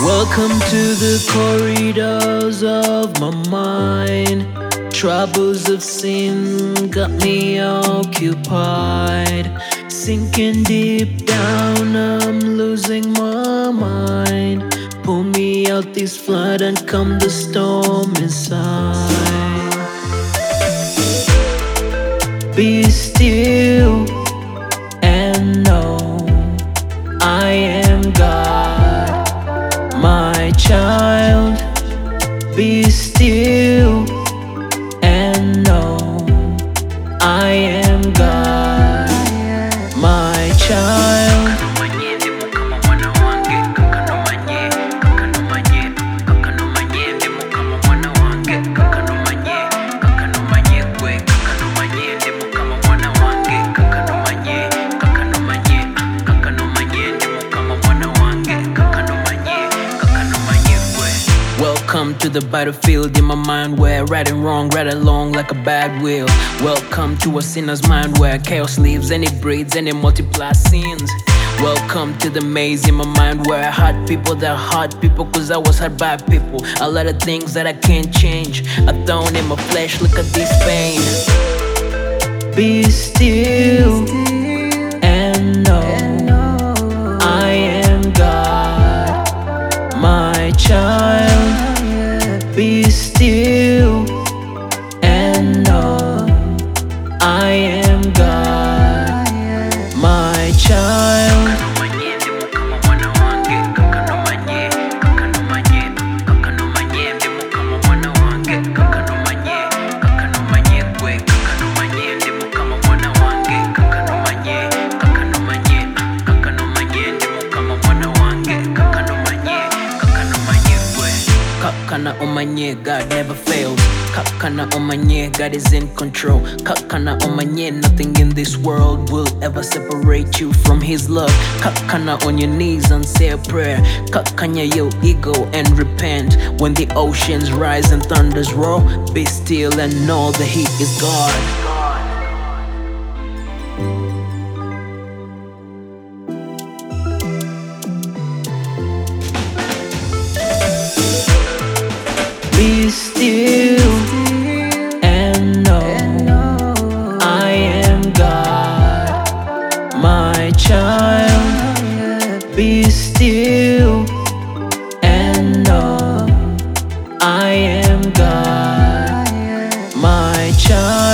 Welcome to the corridors of my mind. Troubles of sin got me occupied. Sinking deep down, I'm losing my mind. Pull me out this flood and calm the storm inside. Be still and know I am God, my child. Be still and know I am God, my child. Welcome to the battlefield in my mind where right and wrong ride along like a bad wheel. Welcome to a sinner's mind where chaos lives and it breeds and it multiplies sins. Welcome to the maze in my mind where I hurt people that hurt people cause I was hurt by people. A lot of things that I can't change, a thorn in my flesh, look at this pain. Be still and know I am God, my child. Be still and know I am God, my child. Kakana on my knee, God never fails. Kakana on my knee, God is in control. Kakana on my knee, nothing in this world will ever separate you from His love. Kakana on your knees and say a prayer. Kakanya your ego and repent. When the oceans rise and thunders roar, be still and know that He is God. Be still and know I am God, my child. Be still and know I am God, my child.